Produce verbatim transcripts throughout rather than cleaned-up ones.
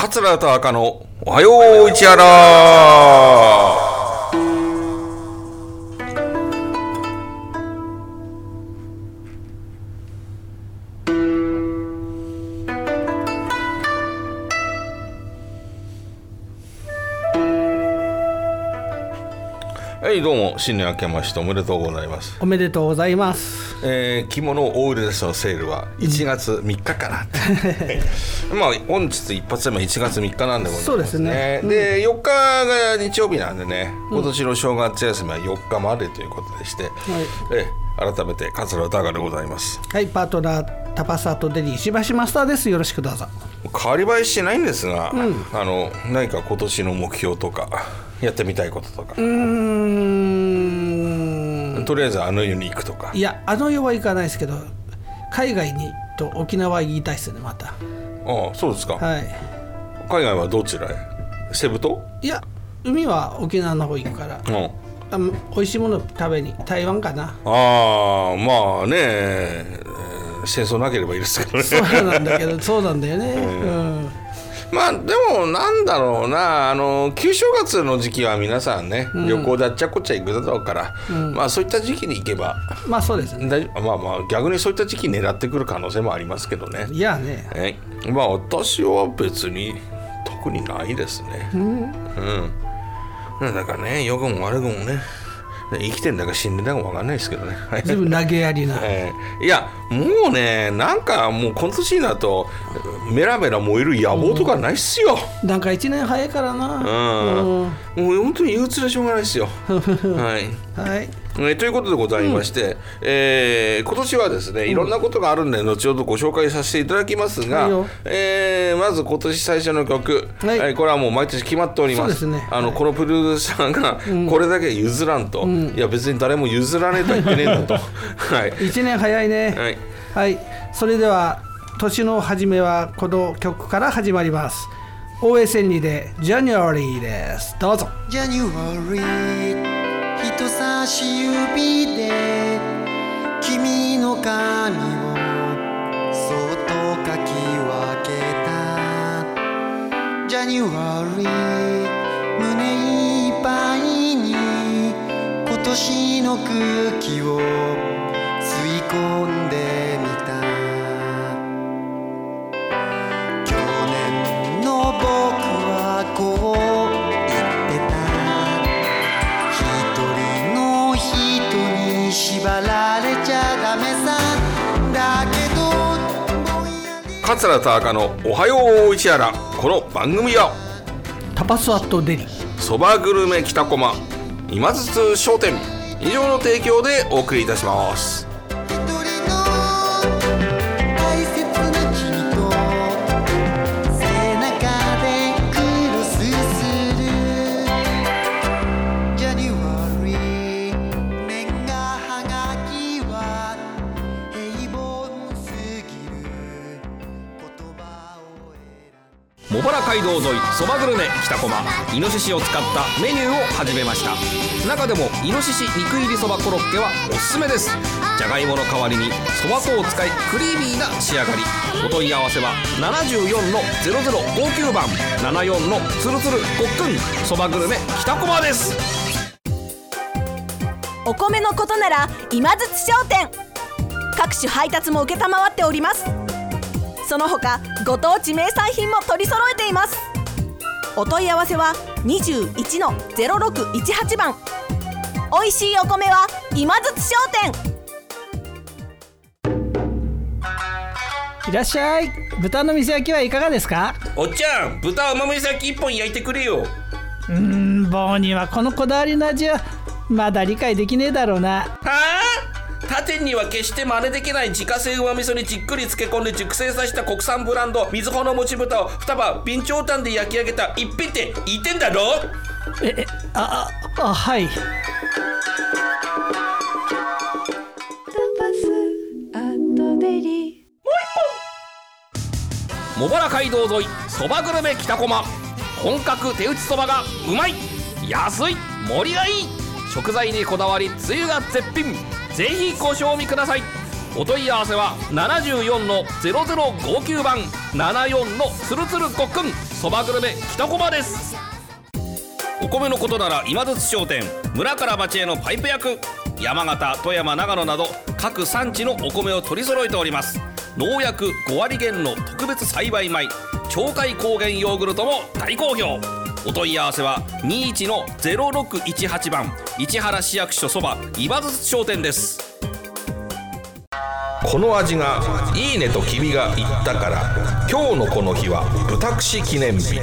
桂と赤のおはよう市原。はい、どうも新年明けましておめでとうございます。 おめでとうございます。 えー、着物オールデスのセールはいちがつみっかからまあ本日一発目はいちがつみっかなんでございますね。 そうですね、うん、 でよっかが日曜日なんでね、今年の正月休みはよっかまでということでして、うん、え改めて桂歌がでございます。 はい、パートナータパスアートデリー石橋マスターです。よろしくどうぞ。 変わり映えしてないんですが、うん、あの何か今年の目標とかやってみたいこととか、うーんとりあえずあの世に行くとか。 いや、あの世は行かないですけど海外にと沖縄行きたいですね、また。 ああ、そうですか。 はい。 海外はどちらへ？セブ島？いや、海は沖縄の方行くから、うん、あ美味しいもの食べに台湾かな。 ああ、まあね、戦争なければいいですけどね。 そうなんだけどそうなんだよね、うんうん、 まあでもなんだろうな、あの旧正月の時期は皆さんね、うん、旅行であっちゃこっちゃ行くだろうから、うん、まあそういった時期に行けばまあそうですね、 まあまあ逆にそういった時期狙ってくる可能性もありますけどね。 いやね、 えまあ私は別に特にないですね。うん、うん、なんかね、良くも悪くもね、生きてんだか死んでんだか分かんないですけどね。 全部投げやりな、 えー、いやもうね、なんかもうこの年になるとメラメラ燃える野望とかないっすよ、 うん、なんかいちねん早いからな、うん、 もう本当に憂鬱でしょうがないっすよはい、はいえー、ということでございまして、うんえー、今年はですねいろんなことがあるんで後ほどご紹介させていただきますが、うんえー、まず今年最初の曲、はいはい、これはもう毎年決まっております。そうですね、あの、はい、このプロデューサーがこれだけ譲らんと、うん、いや別に誰も譲らねえとは言ってねえんだとはい、 いちねん早いね、はいはい、それでは年の初めはこの曲から始まります。大江千里でジャニュアリーです。どうぞ。 ジャニュアリー人差し指で君の髪をそっとかき分けた。ジャニュアリー胸いっぱいに今年の空気を吸い込んでみた。去年の僕はこう言ってた。一人の人に縛られちゃダメさ。だけど桂田赤のおはよう市原。この番組はタパスアットデリそばグルメ北駒今津津商店以上の提供でお送りいたします。茂原街道沿いそばグルメ北駒イノシシを使ったメニューを始めました。中でもイノシシ肉入りそばコロッケはおすすめです。じゃがいもの代わりにそば粉を使いクリーミーな仕上がり。お問い合わせは ななじゅうよんのゼロゼロごきゅう 番ななよんのつるつるごっくんそばグルメ北駒です。 お米のことなら今津津商店各種配達も承っております。その他ご当地名産品も取り揃えています。お問い合わせは にじゅういちのゼロろくいちはち 番。おいしいお米は今津津商店。 いらっしゃい。豚の水焼きはいかがですか？ おっちゃん、豚うまみ焼き一本焼いてくれよ。 うーん、棒にはこのこだわりの味はまだ理解できねえだろうな。 はあ？他店には決して真似できない自家製うま味噌にじっくり漬け込んで熟成させた国産ブランドみずほのもち豚をにばん備長炭で焼き上げた一品って言ってんだろ。 ええああはい。 茂原街道沿いそばグルメ北駒。本格手打ちそばがうまい、安い、盛りがいい。食材にこだわりつゆが絶品。ぜひご賞味ください。 お問い合わせは ななよんのゼロゼロごきゅう 番ななよんのつるつるごっくんそばグルメ北小場です。お米のことなら今津商店、村から町へのパイプ役、山形、富山、長野など各産地のお米を取り揃えております。農薬ごわり減の特別栽培米鳥海高原ヨーグルトも大好評。お問い合わせはにじゅういちのゼロろくいちはち番市原市役所そば今津商店です。 この味がいいねと君が言ったから今日のこの日は豚串記念日。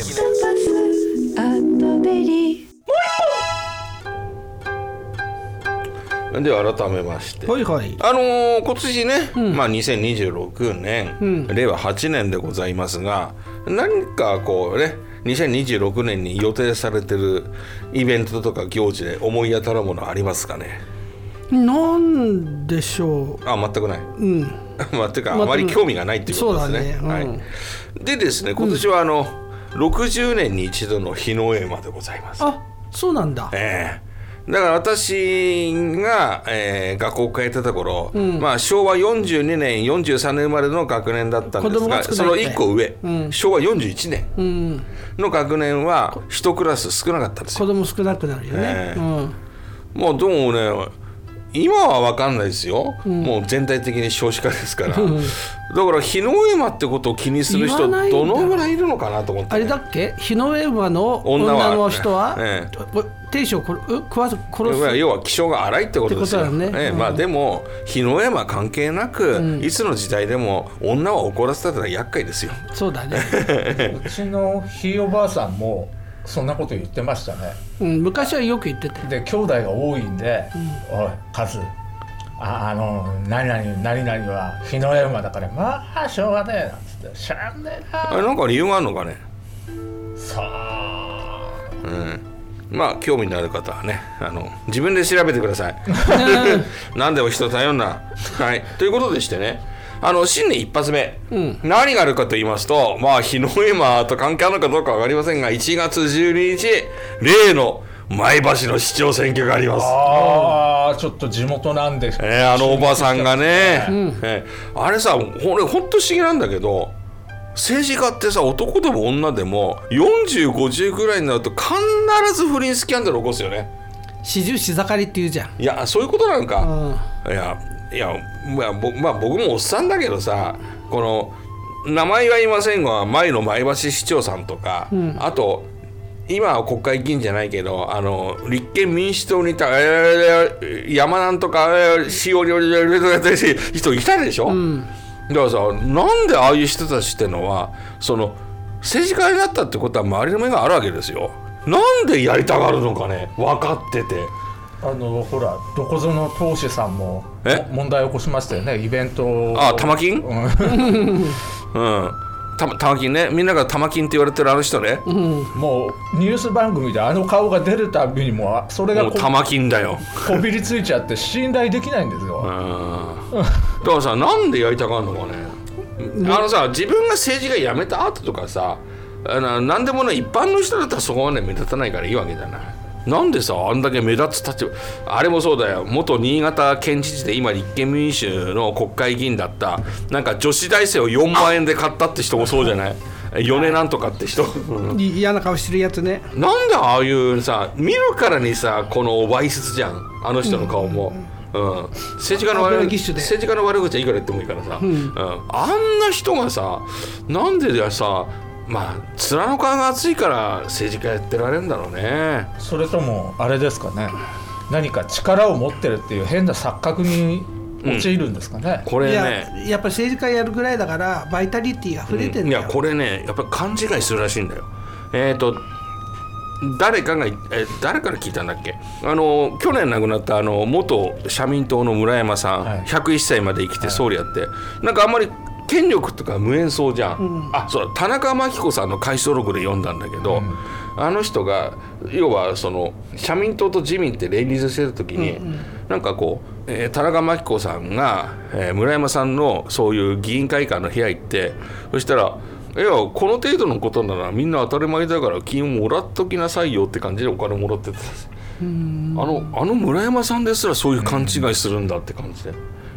では改めまして、 はいはい、 あのー、今年ね、うん、まあ、にせんにじゅうろくねん、うん、れいわはちねんでございますが、何かこうねにせんにじゅうろくねんに予定されてるイベントとか行事で思い当たるものありますかね。 なんでしょう。 あ、全くない。うん。まあ、てか、あまり興味がないっていうことですね。そうだね。うん、はい。でですね、今年はあの、うん、ろくじゅうねんに一度の日の絵馬でございます。 あ、そうなんだ。 ええーだから私が、えー、学校を変えてた頃、うんまあ、しょうわよんじゅうにねんよんじゅうさんねん生まれの学年だったんですが、そのいっこ上、うん、しょうわよんじゅういちねんの学年は一クラス少なかったんですよ。 子供少なくなるよね、えーうん、 もうどうもね今は分かんないですよ、うん、もう全体的に少子化ですから、うん、だから日の絵馬ってことを気にする人どのぐらいいるのかなと思って、ね、 あれだっけ日の絵馬の女の人は、ねええ亭主を食わず殺す。 要は気性が荒いってことですよ。ねええうん、まあ、でも日の絵馬関係なく、うん、いつの時代でも女は怒らせたら厄介ですよ。 そうだねうちのひいおばあさんもそんなこと言ってましたね、 うん、昔はよく言っててで兄弟が多いんで、うん、おいカズ あ, あの何々何々は日の絵馬だからまあしょうがねえなんつってしゃんねえな。 あれなんか理由があるのかね。 さあうんまあ興味のある方はねあの自分で調べてください何でも人頼んな、はい、ということでしてねあの新年一発目、うん、何があるかと言いますとまあ日の絵馬と関係あるのかどうか分かりませんがいちがつじゅうににち例の前橋の市長選挙があります。 ああちょっと地元なんですけど、 えー、あのおばさんがね、うんえー、あれさ俺ほんと不思議なんだけど政治家ってさ男でも女でもよんじゅう、ごじゅうぐらいになると必ず不倫スキャンダル起こすよね。 四十四盛りって言うじゃん。 いやそういうことなんか、うん、いやいや、まあぼまあ、僕もおっさんだけどさこの名前は言いませんが前の前橋市長さんとか、うん、あと今は国会議員じゃないけどあの立憲民主党にいた、えー、山なんとか、えー、しおりおりおりおり人いたでしょ、うんだからさなんでああいう人たちってのはその政治家になったってことは周りの目があるわけですよ。なんでやりたがるのかね分かっててあのほらどこぞの党首さんも問題を起こしましたよねイベントを。 ああ玉金うん玉金ねみんなが玉金って言われてるあの人ね、うん、 もうニュース番組であの顔が出るたびにもそれがもう玉金だよこびりついちゃって信頼できないんですよ。 うんだからさなんでやりたがるのかね、うん、あのさ自分が政治家辞めた後とかさあの何でもね一般の人だったらそこまで目立たないからいいわけじゃない。なんでさあんだけ目立つ立場あれもそうだよ元新潟県知事で今立憲民主の国会議員だったなんか女子大生をよんまんえんで買ったって人もそうじゃない米なんとかって人嫌な顔してるやつね。 なんでああいうさ見るからにさこのわいせつじゃんあの人の顔も、うんうん、政治家の悪口政治家の悪口はいいから言ってもいいからさ、うんうん、あんな人がさなんでださまあ面の皮が厚いから政治家やってられるんだろうね。 それともあれですかね何か力を持ってるっていう変な錯覚に陥るんですかね、 うん、これねや, やっぱり政治家やるぐらいだからバイタリティが溢れてるんだよ、 うん、いやこれねやっぱり勘違いするらしいんだよ。えっ、ー、と誰かがえ誰から聞いたんだっけあの去年亡くなったあの元社民党の村山さん、はい、ひゃくいっさいまで生きて総理やって、はい、なんかあんまり権力とか無縁そうじゃん、うん、あそう田中真紀子さんの回想録で読んだんだけど、うん、あの人が要はその社民党と自民って連立してる時に、うんうん、なんかこう、えー、田中真紀子さんが、えー、村山さんのそういう議員会館の部屋行ってそしたらいやこの程度のことならみんな当たり前だから金をもらっときなさいよって感じでお金もらってたんです。あのあの村山さんですらそういう勘違いするんだって感じで、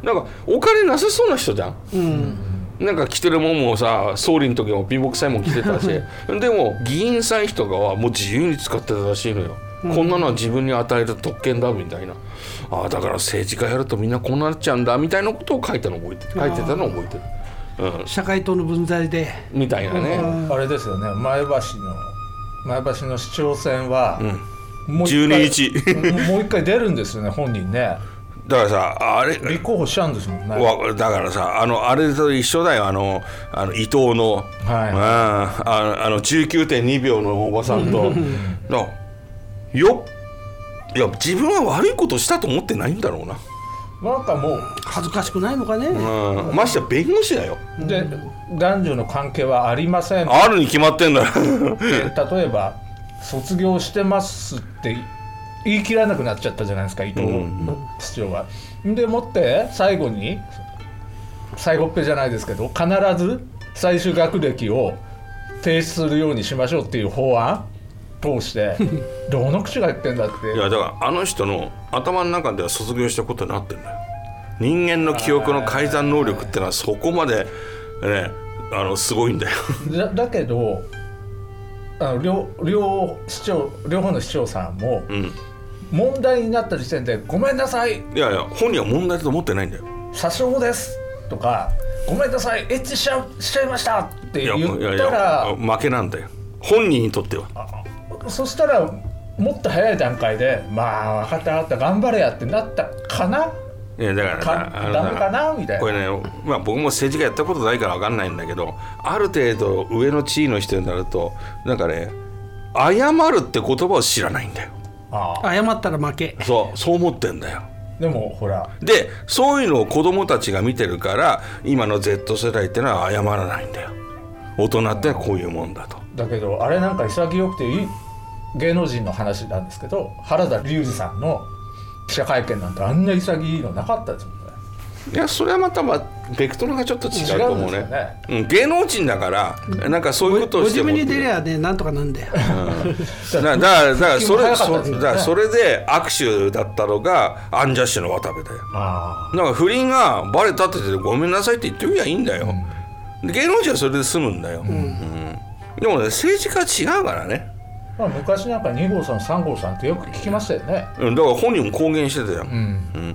なんかお金なさそうな人じゃん、 うん、 なんか着てるもんもさ総理の時も貧乏くさいもん着てたしでも議員さんとかはもう自由に使ってたらしいのよ、うん、こんなのは自分に与える特権だみたいな、あだから政治家やるとみんなこうなっちゃうんだみたいなことを書いたの覚えて書いてたのを覚えてる、 うん、社会党の分際でみたいなね、 うん、あれですよね、前橋の前橋の市長選は、 うん、もうじゅうににちもう一回出るんですよね本人ね。 だからさあれ立候補しちゃうんですもんね。 だからさあのあれと一緒だよ、あのあの伊藤の、はい、ああの じゅうきゅうてんにびょうのおばさんとだよいや自分は悪いことしたと思ってないんだろうな。 なんかもう恥ずかしくないのかね、 うん、ましてや弁護士だよ。 で男女の関係はありません、 あるに決まってんだ例えば卒業してますって言い切らなくなっちゃったじゃないですか伊藤市長は、うん、でもって最後に最後っぺじゃないですけど必ず最終学歴を提出するようにしましょうっていう法案通してどの口が言ってんだって。 いやだからあの人の頭の中では卒業したことになってんだよ。人間の記憶の改ざん能力ってのはそこまで、ね、あのすごいんだよだ, だけどあの 両, 両, 市長両方の市長さんも、うん、問題になった時点でごめんなさい、 いやいや本人は問題だと思ってないんだよ。 詐称ですとかごめんなさいエッチしち ゃ, しちゃいましたって言ったら、いやいや負けなんだよ本人にとっては。 そしたらもっと早い段階でまあ分かった分かった頑張れやってなったかな。 いやだからかダメかなみたいな。 これね、まあ、僕も政治家やったことないから分かんないんだけど、ある程度上の地位の人になるとなんかね謝るって言葉を知らないんだよ。 ああ謝ったら負け。 そうそう思ってんだよ。 でもほらでそういうのを子供たちが見てるから今の Z 世代ってのは謝らないんだよ。大人ってのはこういうもんだと。 だけどあれなんか潔くていい芸能人の話なんですけど、原田龍二さんの記者会見なんてあんな潔いのなかったですもんね。 いやそれはまた、まあ、ベクトルがちょっと違うと思うね。違うんですよね、うん、芸能人だから、うん、なんかそういうことをしてもご自分に出りゃねなんとかなんだよ、 うん、だからだからそれ、ね、そ, だからそれで握手だったのがアンジャッシュの渡部だよ。あだから不倫がバレたって言ってごめんなさいって言ってみりゃいいんだよ、うん、芸能人はそれで済むんだよ、うんうん、でもね政治家は違うからね。 まあ、昔なんかに号さんさん号さんってよく聞きましたよね、 うん、だから本人も公言してたよ、うんうん、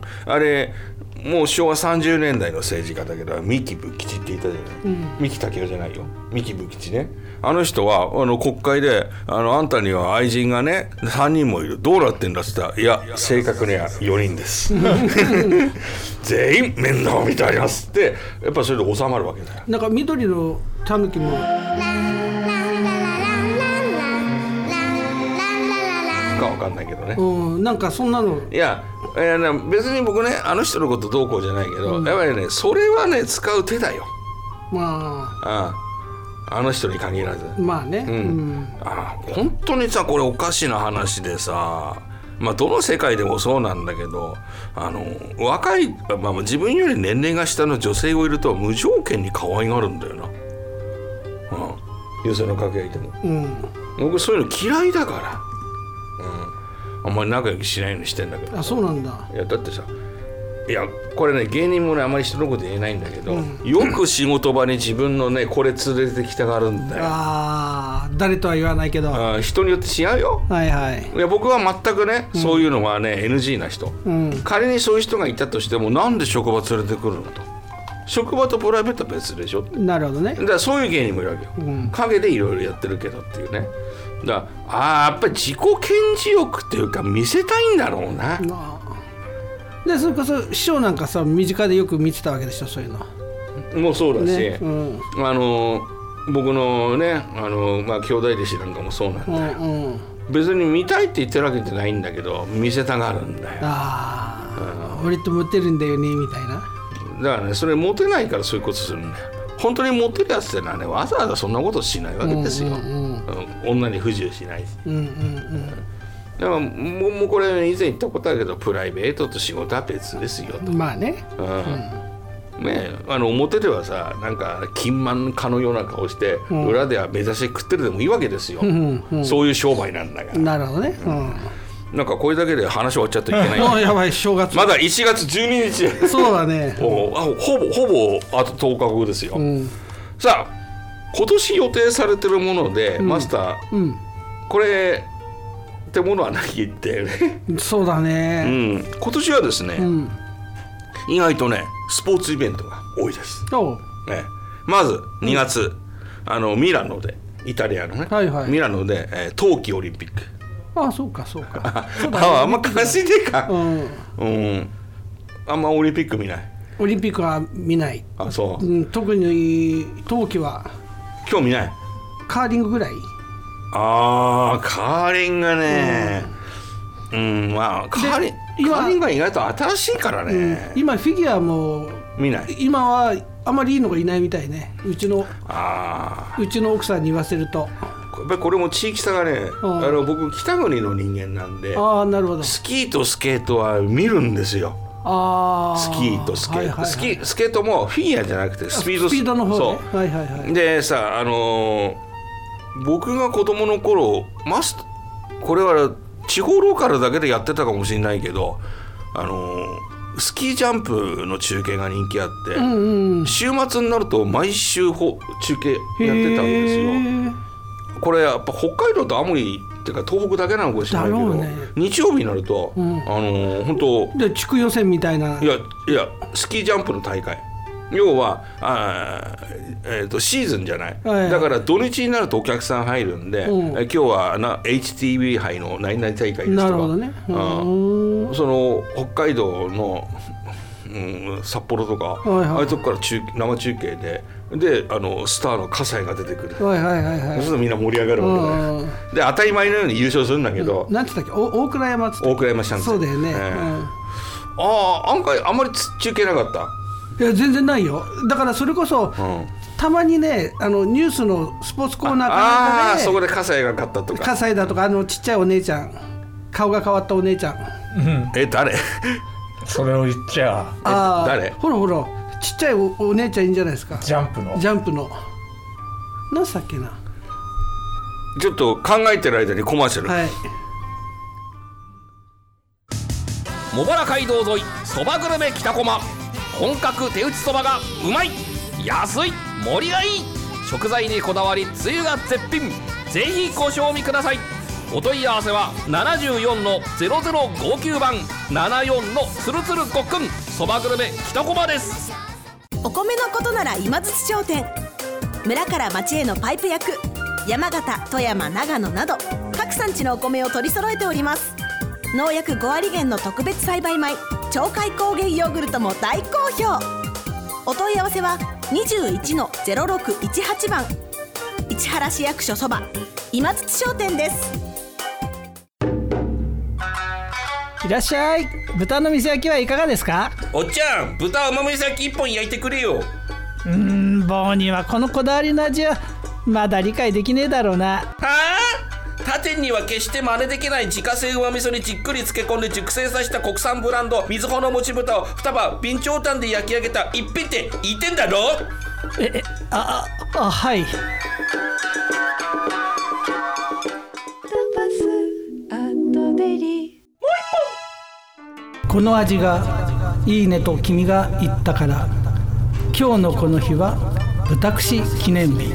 あれもうしょうわさんじゅうねんだいの政治家だけど三木武吉って言ったじゃない、うん、三木武夫じゃないよ三木武吉ね。あの人はあの国会で あ, のあんたには愛人がねさんにんもいるどうなってんだって言ったらいや正確にはよにんです全員面倒を見てありますってやっぱそれで収まるわけだよ。 なんか緑のタヌキもかわかんないけどね、 うん、なんかそんなのいや、いや別に僕ねあの人のことどうこうじゃないけど、うん、やっぱりねそれはね使う手だよ。まあ あ, あの人に限らずまあね、うんうん、 あ本当にさこれおかしな話でさ、まあどの世界でもそうなんだけどあの若い、まあ、自分より年齢が下の女性がいると無条件に可愛がるんだよな、うん、女性の掛け合いでも、うん、僕そういうの嫌いだからうん、あんまり仲良くしないようにしてんだけど。 あ、そうなんだ。 いやだってさいやこれね芸人もねあまり人のこと言えないんだけど、うん、よく仕事場に自分のねこれ連れてきたがるんだよ。 あ誰とは言わないけどあ人によって違うよ。 はいはい。 いや僕は全くね、うん、そういうのはね エヌジー な人、うん、仮にそういう人がいたとしてもなんで職場連れてくるのと。職場とプライベートは別でしょ。 なるほどね。 だからそういう芸人もいるわけよ、うん、陰でいろいろやってるけどっていうね。だからあやっぱり自己顕示欲っていうか見せたいんだろうな。 でそれこそ師匠なんかさ身近でよく見てたわけでしょそういうの。 もうそうだし、ねうん、あの僕のねあの、まあ、兄弟弟子なんかもそうなんだよ、うんうん、別に見たいって言ってるわけじゃないんだけど見せたがるんだよ。ああ、うん、俺とモテるんだよねみたいな。 だからねそれモテないからそういうことするんだよ。本当にモテるやつってのはねわざわざそんなことしないわけですよ、うんうんうん、女に不自由しないし、うんうんうん、だからもうこれ以前言ったことあるけどプライベートと仕事は別ですよと。 まあね、 うんね、あの表ではさなんか金満かのような顔して、うん、裏では目指して食ってるでもいいわけですよ、うんうんうん、そういう商売なんだから。 なるほどね、うん、 なんかこれだけで話終わっちゃっていけない。 もうやばい、正月。 まだいちがつじゅうににち。 そうだね。 おあほぼほぼあととおかごですよ。うん、さあ今年予定されてるもので、うん、マスター、うん、これってものはないってね。 そうだね、 うん、今年はですね、うん、意外とねスポーツイベントが多いです、ね、まずにがつ、うん、あのミラノでイタリアのね、はいはい、ミラノで、えー、冬季オリンピック。 ああそうかそうかそうだ、 ね、ああんま関心でか、うんうん、あんまオリンピック見ない。 オリンピックは見ない。 あそう、 うん、特に冬季は興味ない。 カーリングぐらい。 ああカーリングね、うん、うん、まあカーリン、カーリングは意外と新しいからね、うん、 今フィギュアも見ない。 今はあまりいいのがいないみたいね。うちのあうちの奥さんに言わせると、 やっぱりこれも地域差がね、あの僕北国の人間なんで、 あなるほど、 スキーとスケートは見るんですよ。 あスキーとスケート、はいはいはい、スキースケートもフィギュアじゃなくてスピード、 スピードの方ね。 そう、 はいはいはい、 でさ、あのー、僕が子供の頃マスこれは地方ローカルだけでやってたかもしれないけど、あのー、スキージャンプの中継が人気あって、うんうん、週末になると毎週ほ中継やってたんですよ。これやっぱ北海道と青森っていうか東北だけなのかもしれないけど、ね、日曜日になると、うん、あのー、本当で地区予選みたいな。 いやいやスキージャンプの大会、要はあ、えー、とシーズンじゃない、はいはい、だから土日になるとお客さん入るんで、うん、え今日はな エイチティービー 杯の何々大会ですとか、 なるほどね、 うん、その北海道の、うん、札幌とか、はいはい、ああいうとこから中生中継でであのスターの葛西が出てくる、はいはいはいはい、そうするとみんな盛り上がるわけだよ。で当たり前のように優勝するんだけど、 うん、なんて言ったっけ、お大倉山っつって、 大倉山シャンツ、 そうだよね、えーうん、 ああ案外あんまり中継なかった。 いや全然ないよ。だからそれこそ、うん、たまにねあのニュースのスポーツコーナーかなんかで、 ああそこで葛西が勝ったとか、 葛西だとか、あのちっちゃいお姉ちゃん、顔が変わったお姉ちゃん、 うん、え誰それを言っちゃあ誰、 ほらほらちっちゃい お, お姉ちゃんいいんじゃないですか。 ジャンプのジャンプの何だっけな。 ちょっと考えてる間にコマーシャル、はい、 茂原街道沿いそばグルメ北駒、本格手打ちそばがうまい、安い、盛りがいい、食材にこだわりつゆが絶品、ぜひご賞味ください。お問い合わせは ななじゅうよんのゼロゼロごきゅう 番ななよんのつるつるごっくん、そばグルメ北駒です。 お米のことなら今津商店、村から町へのパイプ役、山形、富山、長野など各産地のお米を取り揃えております。農薬ごわりげんの特別栽培米鳥海高原ヨーグルトも大好評。お問い合わせは にじゅういちのゼロろくいちはち 番、市原市役所そば今津商店です。 いらっしゃい。豚の水焼きはいかがですか。 おっちゃん、豚甘水焼きいっぽん焼いてくれよ。 うーん、棒にはこのこだわりの味はまだ理解できねえだろうな。 はあ、他店には決して真似できない自家製うま味噌にじっくり漬け込んで熟成させた国産ブランドみずほのもち豚をにば備長炭で焼き上げた一品って言ってんだろ。 ええああはい。この味がいいねと君が言ったから、今日のこの日は豚串記念日。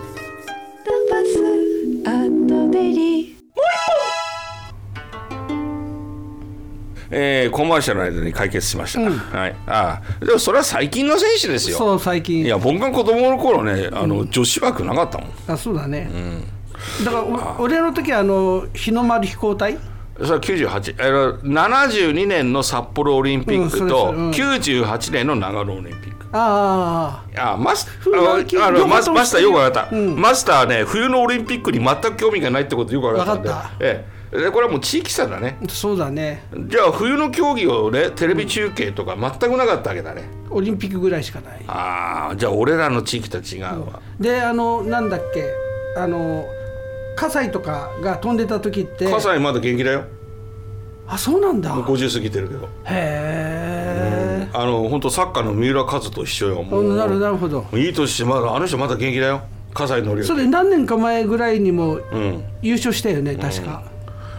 えー、コマーシャルの間に解決しました、うん、はい、ああでもそれは最近の選手ですよ。 そう最近。 いや僕が子供の頃ね、あの、うん、女子枠なかったもん。 あそうだね、うん、だから俺の時はあの日の丸飛行隊、 それはきゅうじゅうはち、ななじゅうにねんの札幌オリンピックと、うんうん、きゅうじゅうはちねんの長野オリンピック。 ああマスあのマスマスターよく分かった、うん、マスターね冬のオリンピックに全く興味がないってことよく分かったんで、分かった、ええ、でこれはもう地域差だね。 そうだね。 じゃあ冬の競技をねテレビ中継とか全くなかったわけだね。 オリンピックぐらいしかない。 ああじゃあ俺らの地域と違うわ、 うん、であのなんだっけあの葛西とかが飛んでた時って葛西まだ元気だよ。 あそうなんだ。 もうごじゅう過ぎてるけど。へえ、 うん、あの本当サッカーの三浦和と一緒よ。もうなるなるほど。 いい年してまだあの人まだ元気だよ。葛西のり。 それ何年か前ぐらいにも優勝したよね、うん、確か。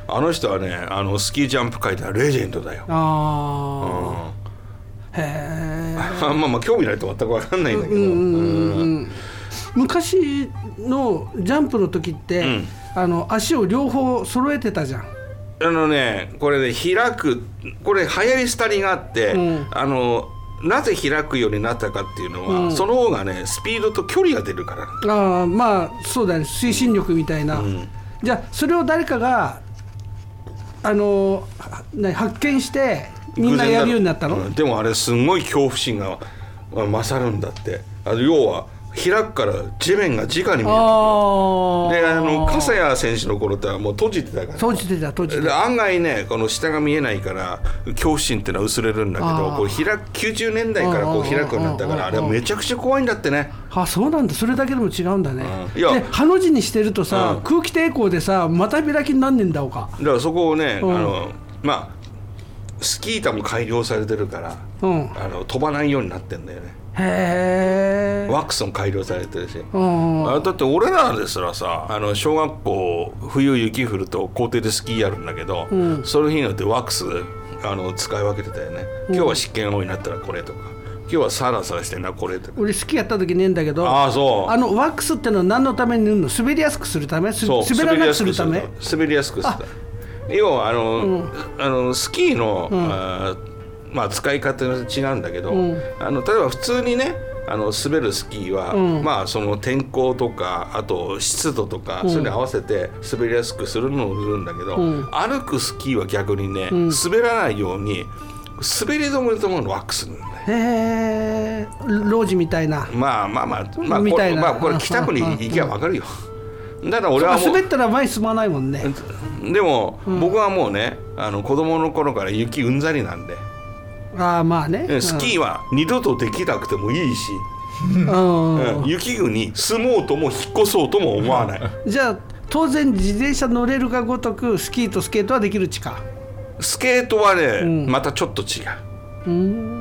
あの人はねあのスキージャンプ界ではレジェンドだよ。 ああ、うん、へえ。 まあまあ興味ないと全く分かんないんだけど、うんうんうん、 昔のジャンプの時って、うん、あの足を両方揃えてたじゃん。 あのねこれね開くこれ流行り廃りがあって、うん、あのなぜ開くようになったかっていうのは、うん、その方がねスピードと距離が出るから。 ああまあそうだね、推進力みたいな、うん、じゃあそれを誰かがあの発見してみんなやるようになったの、 うん、でもあれすごい恐怖心が勝るんだって。あの要は開くから地面が直に見える。あであの笠谷選手の頃ってもう閉じてたから、 閉じてた閉じてた。 案外ねこの下が見えないから恐怖心ってのは薄れるんだけど、こう開くきゅうじゅうねんだいからこう開くようになったから、あれはめちゃくちゃ怖いんだってね。 あ、そうなんだ。それだけでも違うんだね。うん、いやでハの字にしてるとさ、うん、空気抵抗でさ股開きになんねんだおか。 だからそこをね、うん、あのまあスキー板も改良されてるから、うん、あの飛ばないようになってんだよね。へー。ワックスも改良されてるし、うん、あだって俺らですらさあの小学校冬雪降ると校庭でスキーやるんだけど、うん、その日によってワックスあの使い分けてたよね。今日は湿気が多いなったらこれとか、今日はサラサラしてるなこれとか。 俺スキーやった時ねえんだけど、 ああそう、 あのワックスってのは何のために塗るの？滑りやすくするため？そう滑らなくするため？ 滑りやすくするため。要はあの、うん、あのスキーの、うん、あまあ、使い方が違うんだけど、うん、あの例えば普通にねあの滑るスキーは、うん、まあその天候とかあと湿度とか、うん、それに合わせて滑りやすくするのを塗るんだけど、うん、歩くスキーは逆にね、うん、滑らないように滑り止めると思うのワックス塗るんだよ。 へえ、ロージみたいな。 まあまあまあまあこれ、まあ、これ北区に行けば分かるよ。だから俺はもう滑ったら前進まないもんね。 でも、うん、僕はもうねあの子供の頃から雪うんざりなんで。 あまあね、 スキーは二度とできなくてもいいし、うん、雪国住もうとも引っ越そうとも思わない。 じゃあ当然自転車乗れるがごとくスキーとスケートはできるちか。 スケートはね、うん、またちょっと違う、うん、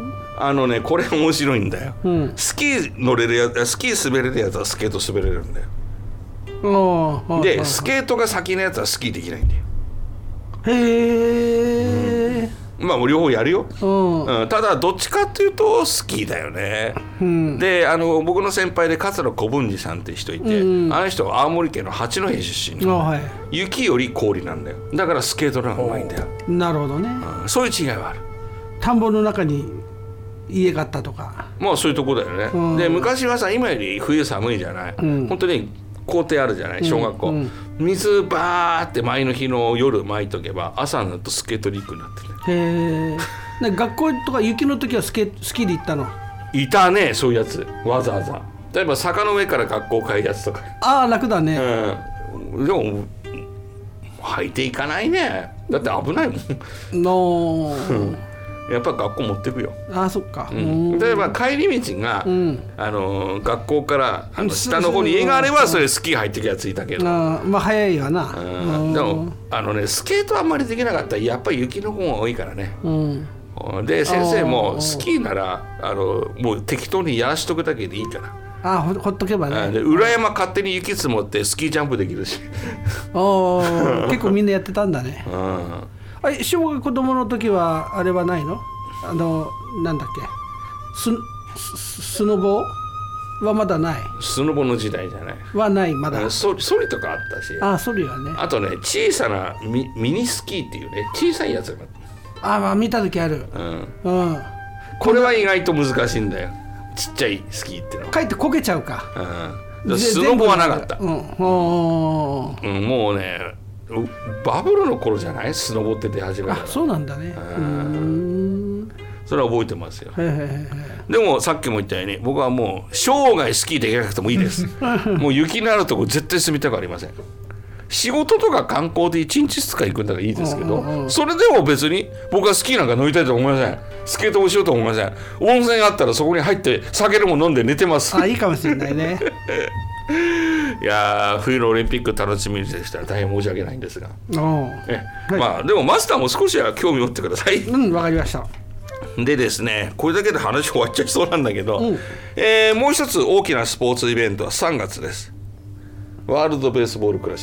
あのねこれ面白いんだよ、うん、スキー乗れるやつスキー滑れるやつはスケート滑れるんだよ。でスケートが先のやつはスキーできないんだよ。へえ、うん、まあ両方やるよ、うんうん、ただどっちかっていうとスキーだよね、うん、であの僕の先輩で桂小文治さんって人いて、うん、あの人は青森県の八戸出身、はい、雪より氷なんだよ。だからスケートの方がうまいんだよ。 なるほどね、 うん、そういう違いはある。 田んぼの中に家があったとか、 まあそういうとこだよね、うん、で昔はさ今より冬寒いじゃない、うん、本当に校庭あるじゃない小学校、うんうん、水バーって前の日の夜撒いとけば朝になるとスケートリンクになってる。 へえ。学校とか雪の時はスケスキーで行ったの？ いたねそういうやつわざわざ。例えば坂の上から学校帰るやつとか。 ああ楽だね、 うん、でも履いていかないね。だって危ないもんのやっぱ学校持ってくよ。 ああそっか、 うん、例えば帰り道が、うん、あの学校からあの下の方に家があればそれスキー入ってくやついたけど、 あまあ早いわな、 うん、でもあのねスケートあんまりできなかったらやっぱり雪の方が多いからね、うん、で先生もスキーならあのもう適当にやらしとくだけでいいから。 あほ, ほっとけばね。 で裏山勝手に雪積もってスキージャンプできるしお結構みんなやってたんだね、うんあれ小学子供の時はあれはないの？あのなんだっけス、スノボはまだない。 スノボの時代じゃないはないまだ。 ソリ、ソリとかあったし。 あソリはね。 あとね小さな ミ, ミニスキーっていうね小さいやつがあまあ見た時ある、 うんうん、これは意外と難しいんだよちっちゃいスキーってのは。 かえってこけちゃうか、 うん、スノボはなかった、うんうん、 もうねバブルの頃じゃないスノボって出始めたら。 あそうなんだね。うーんそれは覚えてますよ。でもさっきも言ったように僕はもう生涯スキーできなくてもいいですもう雪のあるとこ絶対住みたくありません。仕事とか観光でいちにちふつか行くんだからいいですけど、うんうんうん、それでも別に僕はスキーなんか乗りたいと思いません。スケートをしようと思いません。温泉があったらそこに入って酒でも飲んで寝てます。 あいいかもしれないねいや冬のオリンピック楽しみにしてたら大変申し訳ないんですが、え、はい、まあでもマスターも少しは興味持ってください。 うんわかりました。 でですねこれだけで話終わっちゃいそうなんだけど、うんえー、もう一つ大きなスポーツイベントはさんがつです。ワールドベースボールクラシック。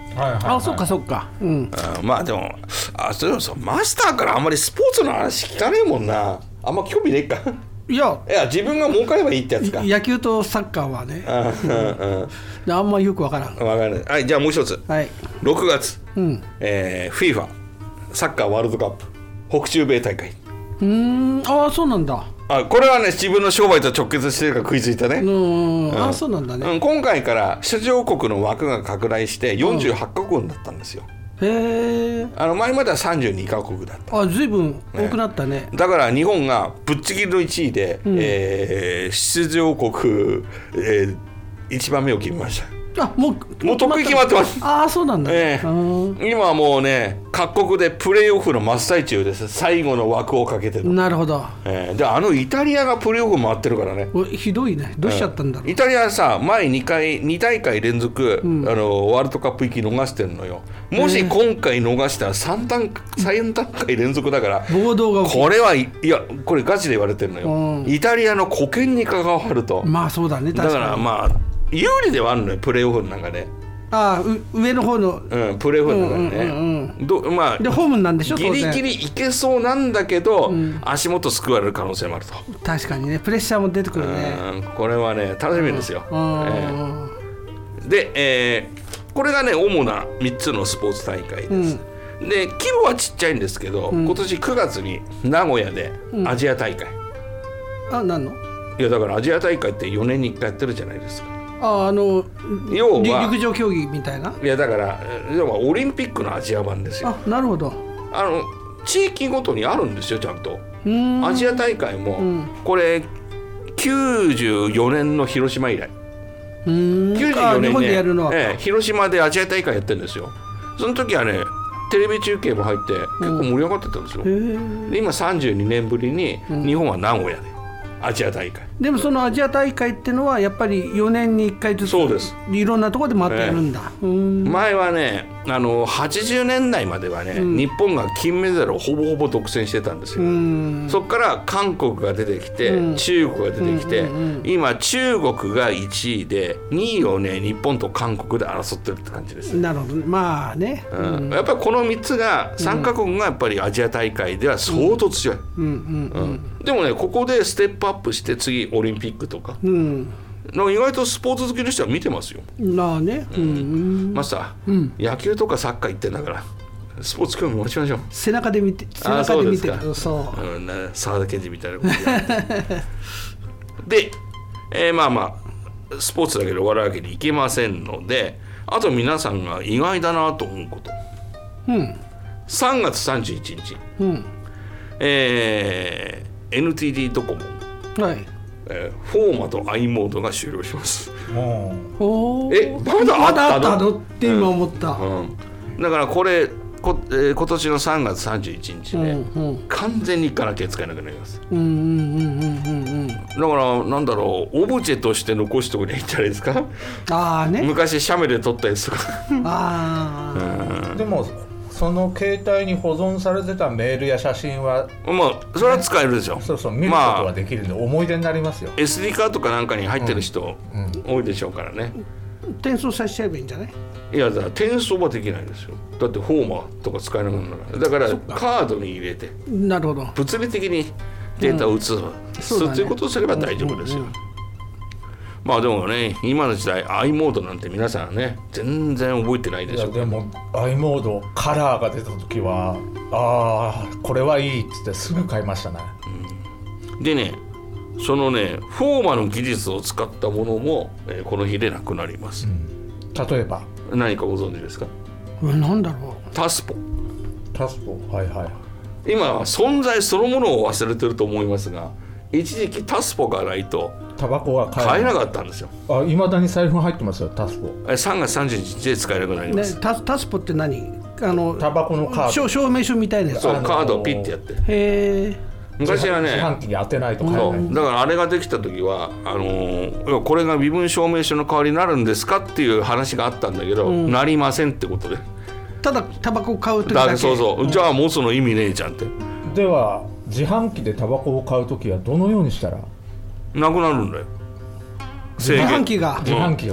はいはいはい、 あ、そっかそっか、うん、 あまあでもあそれもさマスターからあんまりスポーツの話聞かねえもんな。あんま興味ねえか。 いやいや自分が儲かればいいってやつか。 野球とサッカーはね、 あ、うんうん、 あんまよくわからん。 わからない。はい、じゃあもう一つ、 はい、 ろくがつ、 うんえー、フィファ サッカーワールドカップ北中米大会。 うーん、ああそうなんだ。 あこれはね自分の商売と直結してるから食いついたね。 うん、うん、あそうなんだね、 うん、今回から出場国の枠が拡大してよんじゅうはちカ国になったんですよ。 へえ。 あの前まではさんじゅうにカ国だった。 あ、ずいぶん多くなったね。 だから日本がぶっちぎりのいちいで、うん、えー、出場国、えー、いちばんめを決めました。 あ、もうもう得意決まってます。 ああそうなんだ、 えー、今はもうね各国でプレーオフの真っ最中です。最後の枠をかけてる。 なるほど、 えー、であのイタリアがプレーオフ回ってるからね。 ひどいね。どうしちゃったんだろう、 えー、イタリアはさ前にかいに大会連続、うん、あのワールドカップ行き逃してるのよ。もし今回逃したら 3, 段3段階連続だから暴動が起きる。 これはいやこれガチで言われてるのよ、うん、イタリアの保険に関わると。 まあそうだね。確かに。 だからまあ有利ではあるのよプレーオフの中で。 ああ上の方の、 うん、プレーオフの中でね、うんうんうん、どまあ、 でホームなんでしょ。 ギリギリいけそうなんだけど、うん、足元すくわれる可能性もあると。 確かにねプレッシャーも出てくるね。 うん、これはね楽しみですよ、うんえー、で、えー、これがね主なみっつのスポーツ大会です、うん、で規模はちっちゃいんですけど、うん、今年くがつに名古屋でアジア大会、 うん、あ何のいやだからアジア大会ってよねんにいっかいやってるじゃないですか。 ああの要は陸上競技みたいな。 いやだから要はオリンピックのアジア版ですよ。 あなるほど。あの地域ごとにあるんですよちゃんと。アジア大会も、うん、これきゅうじゅうよねんの広島以来。 うーんきゅうじゅうよねんね、日本でやるのは、 ええ、広島でアジア大会やってるんですよ。その時はねテレビ中継も入って結構盛り上がってたんですよ、うん、で今さんじゅうにねんぶりに日本は名古屋でアジア大会。 でもそのアジア大会ってのはやっぱりよねんにいっかいずつそうですいろんなところで回ってやるんだ、 えー、うん前はねあのはちじゅうねんだいまではね、うん、日本が金メダルをほぼほぼ独占してたんですよ、うん、そこから韓国が出てきて、うん、中国が出てきて、うんうんうん、今中国がいちいでにいをね日本と韓国で争ってるって感じです。 なるほどまあね、 うんうん、やっぱりこのみっつがさんカ国がやっぱりアジア大会では相当強い、うんうんうんうん、でもねここでステップアップして次オリンピックとか、うんなんか意外とスポーツ好きの人は見てますよ。 まあね、うんうん、 マスター、うん、野球とかサッカー行ってんだからスポーツ興味持ちましょう。 背中で見て背中で見てる。そう、 うん、沢田研二みたいなことで、えー、まあまあスポーツだけで終わるわけにいけませんのであと皆さんが意外だなと思うこと、うん、さんがつさんじゅういちにち、うんえー、エヌティーディー ドコモ、はいえー、フォーマと i モードが終了します。 おえまだあったの？ まだあったのって今思った、 うんうん、だからこれこ、えー、今年のさんがつさんじゅういちにちで、うんうん、完全にガラケー使えなくなります。うんうんうんうんうんだからなんだろうオブジェとして残しておけばいいんじゃないですか。 あー、ね、 昔シャメで撮ったやつとかあ、 うん、でもその携帯に保存されてたメールや写真はまあそれは使えるでしょ、ね、 そうそう見ることはできるんで、まあ、思い出になりますよ。 エスディー カードかなんかに入ってる人、うんうん、多いでしょうからね。 転送させちゃえばいいんじゃない？ いやだから転送はできないですよ。だってフォーマーとか使えなくなるから、うん、だからカードに入れてなるほど物理的にデータを移す、うんそうね、ということをすれば大丈夫ですよ、うんうんうん、まあでもね今の時代 i モードなんて皆さんね全然覚えてないでしょう。 いやでも i モードカラーが出た時はああこれはいいっつってすぐ買いましたね、 うん、でねそのねフォーマの技術を使ったものも、えー、この日でなくなります、うん、 例えば何かご存知ですか？ なんだろう。タスポタスポはいはい今は存在そのものを忘れてると思いますが一時期タスポがないとタバコは買えなかったんですよ。 あ、未だに財布入ってますよタスポ。 さんがつさんじゅういちにちで使えなくなります、 ね、タ, タスポって何？あのタバコのカード証明書みたいなやつ。 そうカードをピッてやって。 へー昔はね自販機に当てないと買えない。 だからあれができた時はあのー、これが身分証明書の代わりになるんですかっていう話があったんだけど、うん、なりませんってことでただタバコを買う時だけ。 そうそう、うん、じゃあもうその意味ねえじゃんって。 では自販機でタバコを買う時はどのようにしたらなくなるんだよ。 自販機が自販機が、 う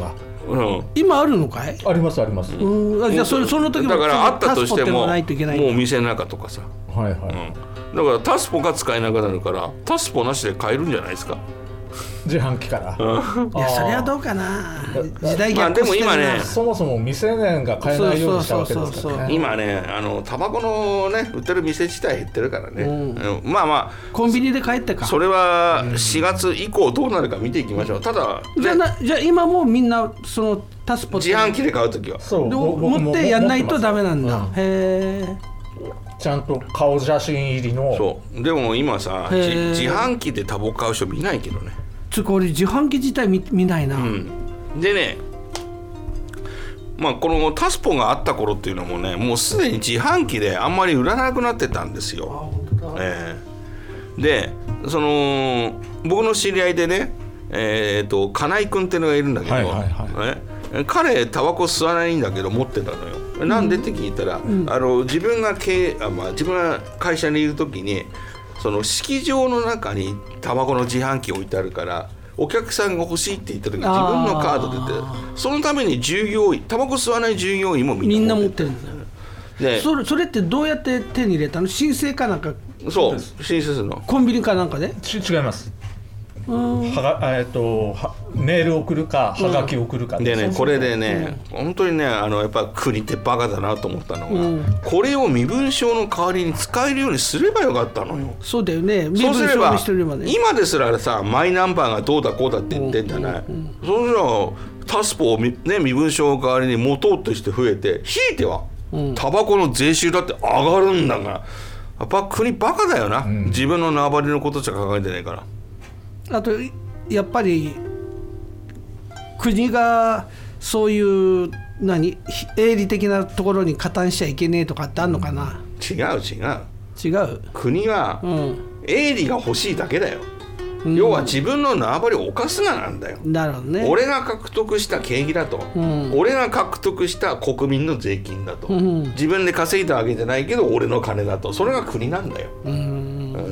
うん、 今あるのかい？ ありますあります。 うん、じゃあ そ, その時もだからあったとしてもないといけないもう店の中とかさ、 はいはい、うん、 だからタスポが使えなくなるからタスポなしで買えるんじゃないですか、 自販機から。 いやそれはどうかな、時代逆行してるな。まあ、でも今ねそもそも未成年が買えないようにしたわけですからね。 今ねあのタバコのね売ってる店自体減ってるからね、うん、まあまあコンビニで買えってか。 それはしがつ以降どうなるか見ていきましょう。ただ、ね、 じゃあなじゃあ今もみんなそのタスポ自販機で買うときはそう持ってやんないとダメなんだ、うん、へえ。 ちゃんと顔写真入りの。 そうでも今さ自販機でタバコ買う人見ないけどね。 つこれ自販機自体 見, 見ないな、うん、でねまあこのタスポがあった頃っていうのもねもうすでに自販機であんまり売らなくなってたんですよ。えー、でその僕の知り合いでねえー、と金井君っていうのがいるんだけど、はいはいはい、ね、彼タバコ吸わないんだけど持ってたのよ、うん、なんでって聞いたら、うん、あの自分が経営あ、まあ、自分が会社にいる時にその式場の中にタバコの自販機置いてあるからお客さんが欲しいって言った時に自分のカード出てそのために従業員タバコ吸わない従業員もみんな持ってるんだよ。で そ, れそれってどうやって手に入れたの？申請かなんか？ そう申請するのコンビニかなんかで？ ち違います。はがえー、とはメール送るかはがき送るか、うん、 でねこれでね、うん、本当にねあのやっぱ国ってバカだなと思ったのが、うん、これを身分証の代わりに使えるようにすればよかったのよ。 そうだよね。 そうすれば今ですらさマイナンバーがどうだこうだって言ってんじゃない、うんうんうん、そうすればタスポを、ね、身分証の代わりに持とうとして増えてひいては、うん、タバコの税収だって上がるんだからやっぱ国バカだよな、うん、自分の縄張りのことしか考えてないから。 あとやっぱり国がそういう何営利的なところに加担しちゃいけねえとかってあんのかな、 うん、違う違う違う国は営利が欲しいだけだよ、うん、要は自分の縄張りを犯すななんだよ。 なるほどね。 俺が獲得した景気だと、うん、俺が獲得した国民の税金だと、うん、自分で稼いだわけじゃないけど俺の金だとそれが国なんだよ、うん、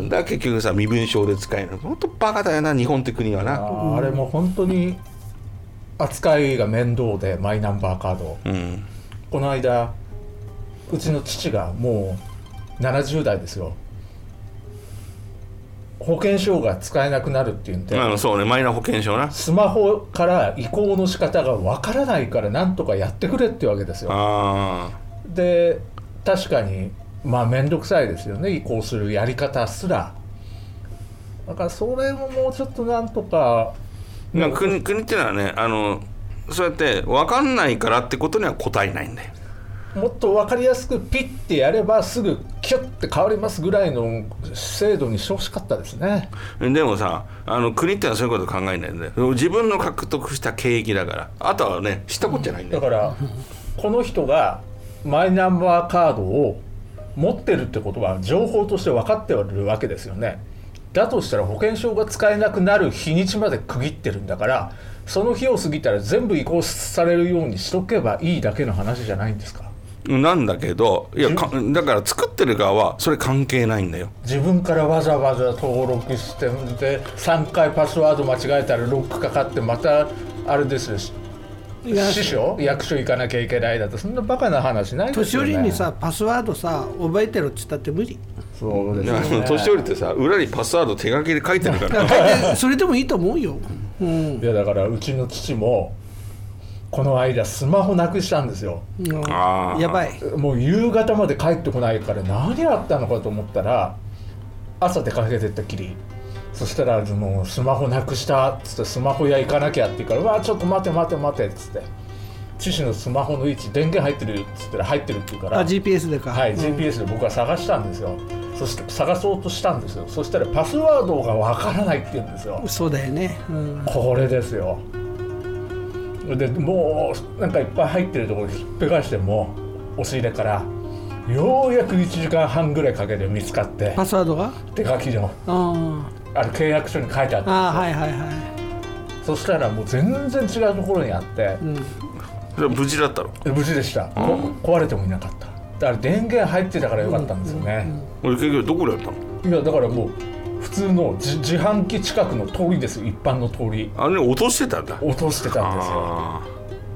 だから結局さ身分証で使える。本当バカだよな日本って国はな。 あ, あれも本当に扱いが面倒でマイナンバーカード、うん、この間うちの父がもうななじゅう代ですよ。保険証が使えなくなるっていうんで、 うん、そうねマイナ保険証な。 スマホから移行の仕方がわからないからなんとかやってくれってわけですよ。あで確かにまあ面倒くさいですよね移行するやり方すら。だからそれももうちょっとなんとか、 まあ、国, 国っていうのはねあのそうやって分かんないからってことには答えないんだよ。 もっと分かりやすくピッてやればすぐキュッて変わりますぐらいの制度にしてほしかったですね。 でもさあの国ってのはそういうこと考えないんだよ。自分の獲得した景気だからあとはね知ったことじゃないんだよ。 だからこの人がマイナンバーカードを持ってるってことは情報として分かってるわけですよね。だとしたら保険証が使えなくなる日にちまで区切ってるんだからその日を過ぎたら全部移行されるようにしとけばいいだけの話じゃないんですか。 なんだけどいやかだから作ってる側はそれ関係ないんだよ。 自分からわざわざ登録してでさんかいパスワード間違えたらロックかかってまたあれですよ師匠役所行かなきゃいけないだとそんなバカな話ないですよね。 年寄りにさパスワードさ覚えてろって言ったって無理。 そうですね。 年寄りってさ裏にパスワード手書きで書いてるからそれでもいいと思うよ、 うん、いやだからうちの父もこの間スマホなくしたんですよ、 うん、あやばい。 もう夕方まで帰ってこないから何あったのかと思ったら朝出かけてったきりそしたらもうスマホなくしたっつってスマホ屋行かなきゃって言うからわあちょっと待て待て待てっつって父のスマホの位置電源入ってるっつったら入ってるって言うからあ ジーピーエス でかはい、うん、ジーピーエス で僕は探したんですよ。そして探そうとしたんですよ。そしたらパスワードがわからないって言うんですよ。 そうだよね、うん、 これですよ。でもうなんかいっぱい入ってるところひっぺがしても押し入れからようやくいちじかんはんぐらいかけて見つかってパスワードが手書きの あ, あれ契約書に書いてあったんですよ。 あ、はいはいはい。 そしたらもう全然違うところにあって、うん、 それは無事だったの？ 無事でした、うん、壊れてもいなかった。だから電源入ってたからよかったんですよね、 うんうんうん、結局どこでやったの？ いやだからもう普通の自販機近くの通りです。一般の通り。 あれ落としてたんだ。 落としてたんですよ。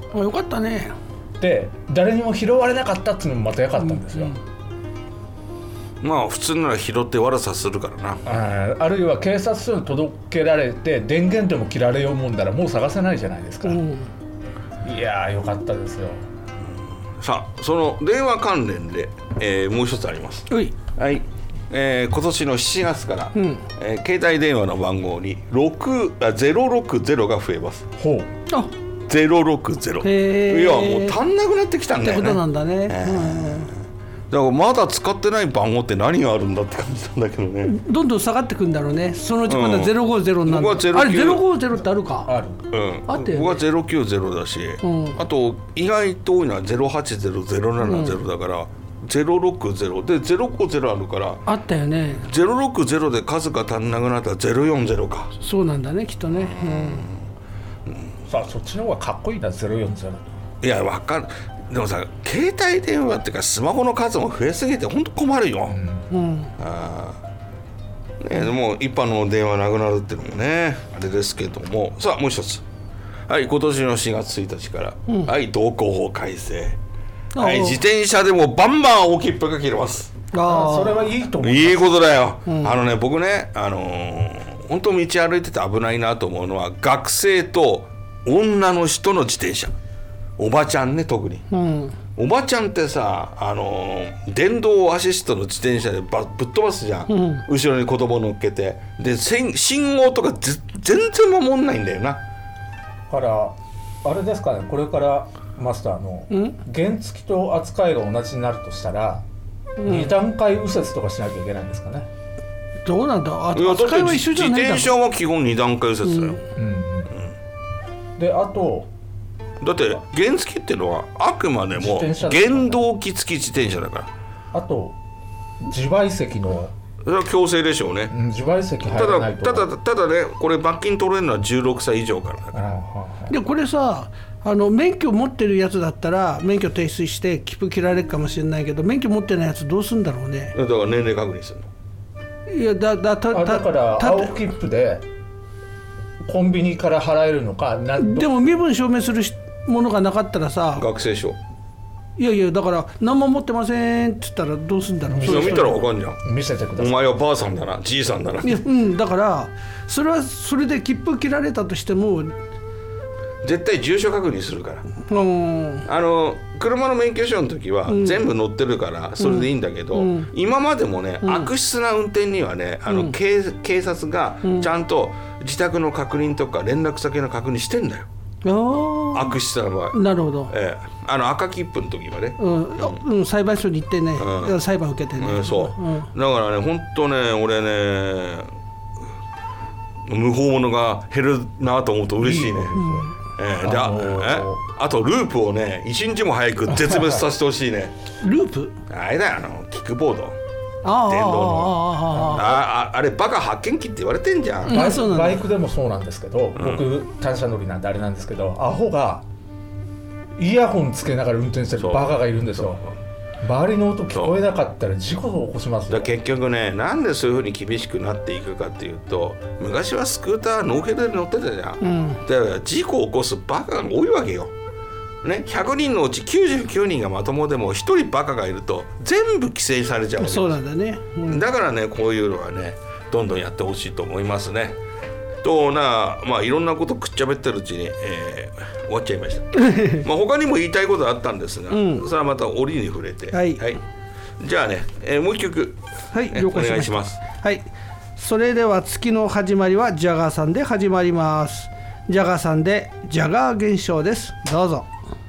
あ、よかったね。 で誰にも拾われなかったっていうのもまた良かったんですよ、うんうん、まあ普通なら拾って悪さするからな。 あ, あるいは警察署に届けられて電源でも切られようもんだらもう探せないじゃないですか、うん、いやーよかったですよ。 さあその電話関連で、えー、もう一つあります。 はい、 はいえー、今年のしちがつから、うんえー、携帯電話の番号にゼロろくゼロが増えます。 ほうあゼロろくゼロ。いやもう足んなくなってきたんだよね。 ってことなんだね、 えーうん、だからまだ使ってない番号って何があるんだって感じなんだけどね。 どんどん下がってくんだろうね。そのうちまだゼロごゼロになる、うん、あれゼロごゼロってあるか。 ある、 うん、あってよね。僕はゼロきゅうゼロだし、うん、あと意外と多いのはゼロはちゼロゼロななゼロだから、うんゼロろくゼロでゼロごゼロあるからあったよね。 ゼロろくゼロで数が足んなくなったらゼロよんゼロか。 そうなんだねきっとね、 うんうん、さあそっちの方がかっこいいなゼロよんゼロ。 いやわかる。でもさ携帯電話っていうかスマホの数も増えすぎて本当困るよ、うんうん、あね、でも一般の電話なくなるっていうのもねあれですけども。さあもう一つ、はい今年のしがつついたちから、うん、はい道交法改正。はい、自転車でもバンバン大切符が切れます。 あそれはいいと思う。 いいことだよ、うん、あのね僕ね、あのー、本当道歩いてて危ないなと思うのは学生と女の人の自転車。おばちゃんね特に、うん、おばちゃんってさ、あのー、電動アシストの自転車でばぶっ飛ばすじゃん、うん、後ろに子供乗っけてで信号とか全然守んないんだよな。 だからあれですかねこれからマスターの原付と扱いが同じになるとしたら、うん、に段階右折とかしなきゃいけないんですかね。 どうなんだ。扱いは一緒じゃないだろ。 自転車は基本に段階右折だよ、うんうんうん、であとだって原付ってのはあくまでも原動機付き自転車だから。 あと自賠責のそれは強制でしょうね、 うん、自賠責入らないと。 ただただただねこれ罰金取れるのはじゅうろくさい以上からだから。 でこれさあの免許持ってるやつだったら免許提出して切符切られるかもしれないけど免許持ってないやつどうするんだろうね。 だから年齢確認するの。 いやだだたただから青切符でコンビニから払えるのかな。 でも身分証明するものがなかったらさ学生証。 いやいやだから何も持ってませんって言ったらどうするんだろう。 それ見たら分かんじゃん。 見せてください。 お前はばあさんだなじいさんだな。 いや、うん、だからそれはそれで切符切られたとしても絶対住所確認するから。あの車の免許証の時は全部載ってるからそれでいいんだけど、うんうん、今までもね、うん、悪質な運転にはねあの、うん、警, 警察がちゃんと自宅の確認とか連絡先の確認してんだよ、うん、悪質な場合。 なるほど、 ええ、あの赤切符の時はね、 うんうん、裁判所に行ってね、うん、裁判受けてね、 うん、そう、うん、だからね本当ね俺ね無法者が減るなと思うと嬉しいね、うんえー、じゃあ、えあとループをね一日も早く絶滅させてほしいね。 ループあれだよあのキックボード電動の あ, あ, あれバカ発見器って言われてんじゃん、 うん、バ, イバイクでもそうなんですけど、うん、僕単車乗りなんであれなんですけどアホがイヤホンつけながら運転してるバカがいるんですよ。周りの音聞こえなかったら事故を起こしますよ。 だ結局ねなんでそういう風に厳しくなっていくかっていうと昔はスクーターノーヘルで乗ってたじゃん、うん、だから事故を起こすバカが多いわけよ、ね、ひゃくにんのうちきゅうじゅうきゅうにんがまともでもひとりバカがいると全部規制されちゃうわけ。 そうなんだね、うん、 だからねこういうのはねどんどんやってほしいと思いますね。となまあいろんなことくっちゃべってるうちに、えー、終わっちゃいましたまあ他にも言いたいことあったんですが、うん、それはまた折に触れて、はいはい、じゃあね、えー、もう一曲、 はいえー、お願いします。 はい、それでは月の始まりはジャガーさんで始まります。ジャガーさんでジャガー現象です。どうぞ。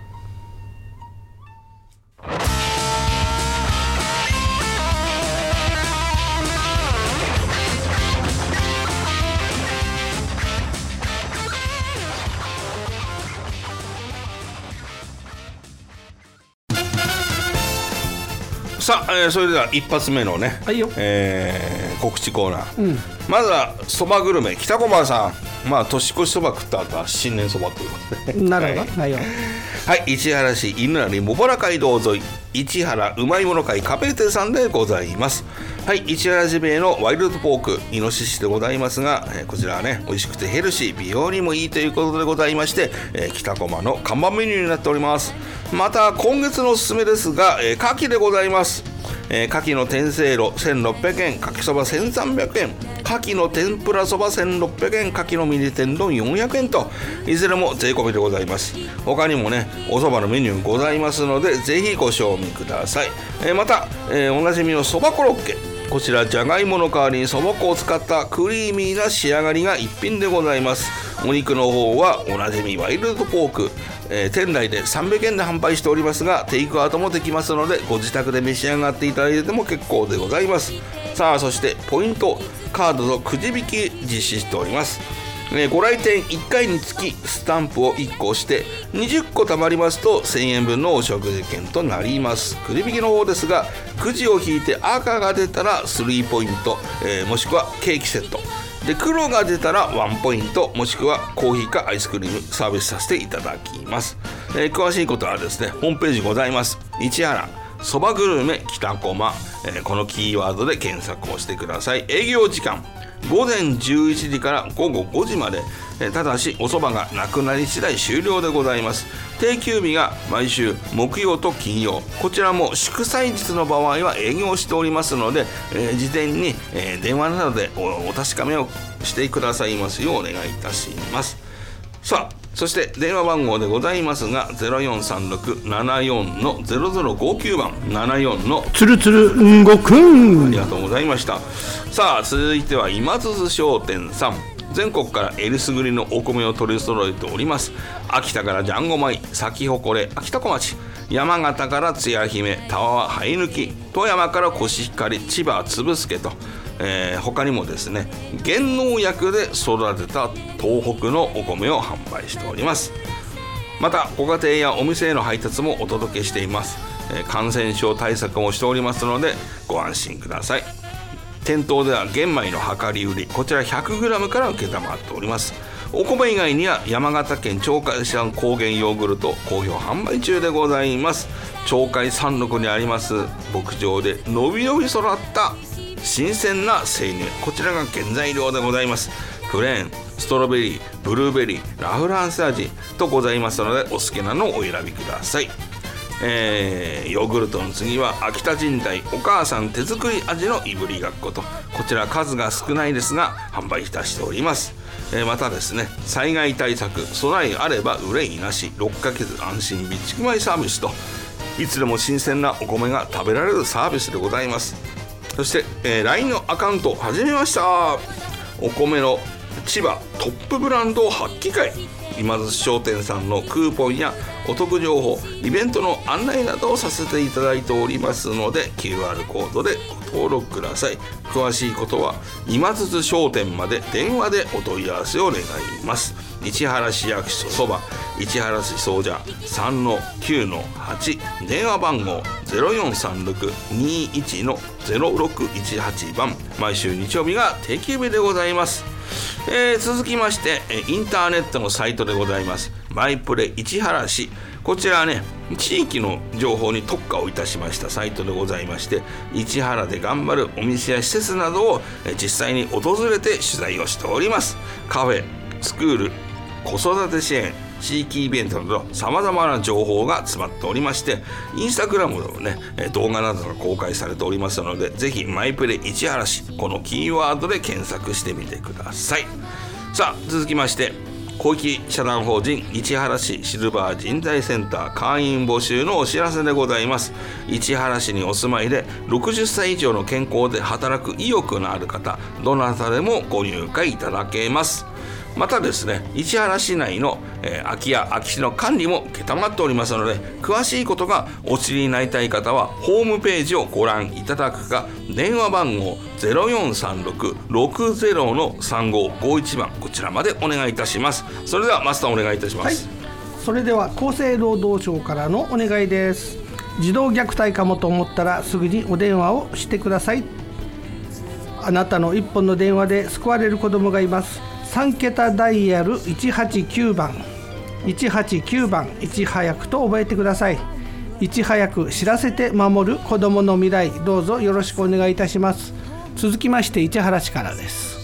さあ、えー、それでは一発目のね、 はいよ、 えー、告知コーナー、うん、まずはそばグルメ北駒さん、まあ年越しそば食った後は新年そばということでなるほど、はい、はいよはい、市原市犬鳴茂原街道沿い市原うまいもの会カフェ亭さんでございます。はい、市原ジビエのワイルドポークイノシシでございますが、えー、こちらはね美味しくてヘルシー、美容にもいいということでございまして、えー、北駒の看板メニューになっております。また今月のおすすめですが、えー、牡蠣でございます。えー、牡蠣の天せいろせんろっぴゃくえん、牡蠣そばせんさんびゃくえん、牡蠣の天ぷらそばせんろっぴゃくえん、牡蠣のミニ天丼よんひゃくえんといずれも税込みでございます。他にもねおそばのメニューございますのでぜひご賞味ください。えー、また、えー、おなじみのそばコロッケ、こちらじゃがいもの代わりにそば粉を使ったクリーミーな仕上がりが一品でございます。お肉の方はおなじみワイルドポーク、えー、店内でさんびゃくえんで販売しておりますがテイクアウトもできますのでご自宅で召し上がっていただいても結構でございます。さあそしてポイントカードとくじ引き実施しております。えー、ご来店いっかいにつきスタンプをいっこ押してにじゅっこ貯まりますとせんえんぶんのお食事券となります。くじ引きの方ですがくじを引いて赤が出たらスリーポイント、えー、もしくはケーキセットで、黒が出たらワンポイントもしくはコーヒーかアイスクリームサービスさせていただきます。えー、詳しいことはですねホームページございます。市原そばグルメ北駒、えー、このキーワードで検索をしてください。営業時間ごぜんじゅういちじからごごごじまで、えー、ただしおそばがなくなり次第終了でございます。定休日が毎週木曜と金曜、こちらも祝祭日の場合は営業しておりますので、えー、事前に、えー、電話などで お, お確かめをしてくださいますようお願いいたします。さあそして電話番号でございますが ゼロよんさんろくななよんのゼロゼロごきゅうばんななよんのつるつるんごくん、 ありがとうございました。さあ続いては今津商店さん、全国からえりすぐりのお米を取り揃えております。秋田からジャンゴ米、咲き誇れ秋田小町、山形からつや姫、田和は生え抜き、富山からコシヒカリ、千葉つぶすけと、えー、他にもですね原農薬で育てた東北のお米を販売しております。またご家庭やお店への配達もお届けしています。えー、感染症対策もしておりますのでご安心ください。店頭では玄米の量り売り、こちら ひゃくグラム から承っております。お米以外には山形県鳥海産高原ヨーグルト好評販売中でございます。鳥海山麓にあります牧場でのびのび育った新鮮な生乳、こちらが原材料でございます。プレーン、ストロベリー、ブルーベリー、ラフランス味とございますのでお好きなのをお選びください。えー、ヨーグルトの次は秋田神代お母さん手作り味のいぶりがっこと、こちら数が少ないですが販売いたしております。えー、またですね災害対策備えあれば憂いなしろっかげつ安心備蓄米サービスといつでも新鮮なお米が食べられるサービスでございます。そして、えー、ライン のアカウント始めました。お米の千葉トップブランド発揮会、今津商店さんのクーポンやお得情報、イベントの案内などをさせていただいておりますので キューアール コードでご登録ください。詳しいことは今津商店まで電話でお問い合わせを願います。市原市役所そば市原市総社 さんのきゅうのはち、 電話番号 ゼロよんさんろくにいちのゼロろくいちはち 番、毎週日曜日が定休日でございます。えー、続きましてインターネットのサイトでございますマイプレ市原市、こちらはね地域の情報に特化をいたしましたサイトでございまして、市原で頑張るお店や施設などを実際に訪れて取材をしております。カフェ、スクール、子育て支援、地域イベントなどさまざまな情報が詰まっておりまして、インスタグラムでもね動画などが公開されておりますのでぜひマイプレ市原市このキーワードで検索してみてください。さあ続きまして公益社団法人市原市シルバー人材センター会員募集のお知らせでございます。市原市にお住まいでろくじゅっさい以上の健康で働く意欲のある方、どなたでもご入会いただけます。またですね市原市内の、えー、空き家空き地の管理も承っておりますので、詳しいことがお知りになりたい方はホームページをご覧いただくか電話番号 ゼロよんさんろくろくゼロのさんごごいち 番、こちらまでお願いいたします。それではマスターお願いいたします。 はい、それでは厚生労働省からのお願いです。児童虐待かもと思ったらすぐにお電話をしてください。あなたの一本の電話で救われる子どもがいます。さんけたダイヤルいちはちきゅうばんいちはちきゅうばんいち早くと覚えてください。いち早く知らせて守る子どもの未来、どうぞよろしくお願いいたします。続きまして市原市からです。